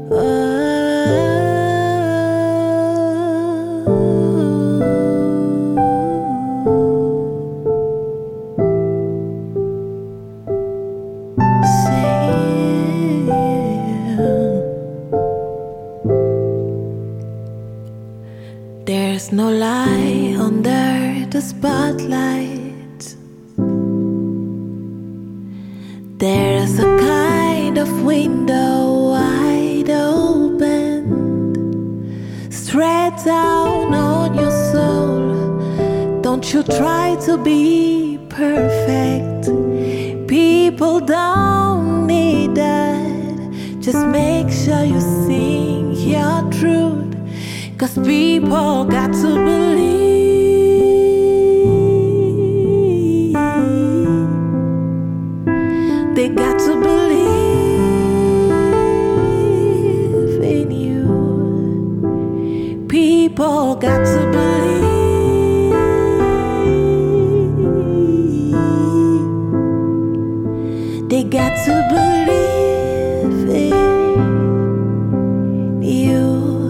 There's no light under the spotlight. There's a kind of window wide open, straight down on your soul. Don't you try to be perfect. People don't need that. Just make sure you sing your truth. 'Cause people got to believe. They got to believe in you. People got to believe. They got to believe in you.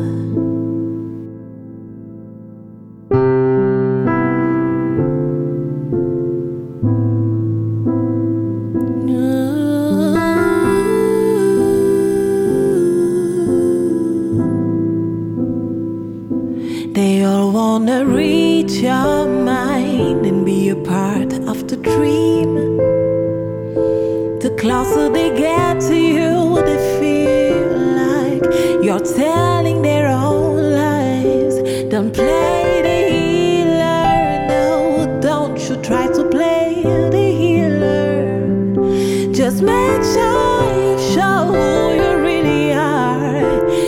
They all wanna reach your mind and be a part of the dream. The closer they get to you, they feel like you're telling their own lies. Don't play the healer, no, don't you try to play the healer. Just make sure you show who you really are.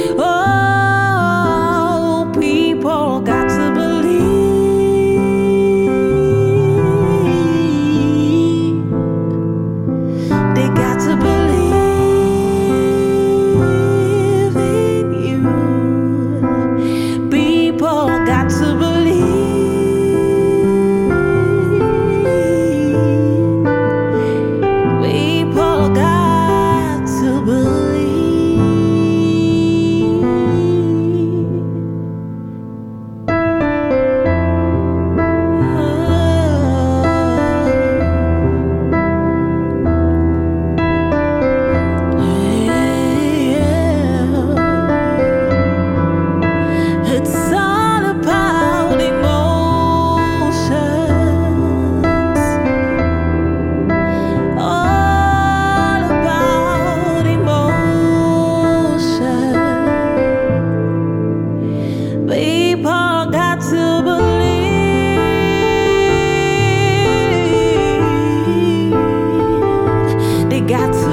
Got to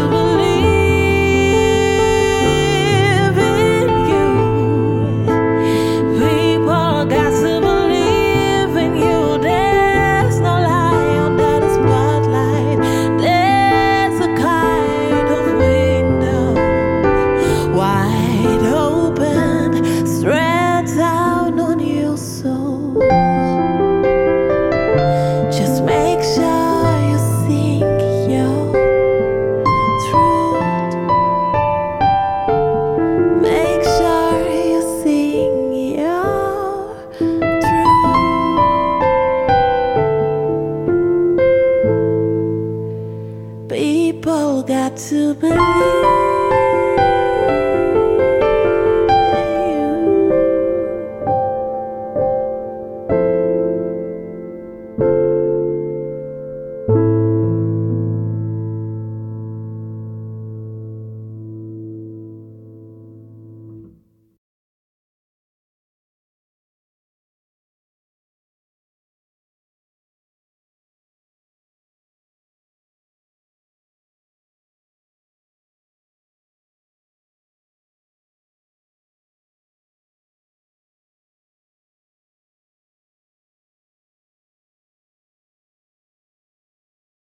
believe in you. People got to believe in you. There's no light under the spotlight. There's a kind of window wide open, straight down on your soul. Just make sure you sing your people got to believe.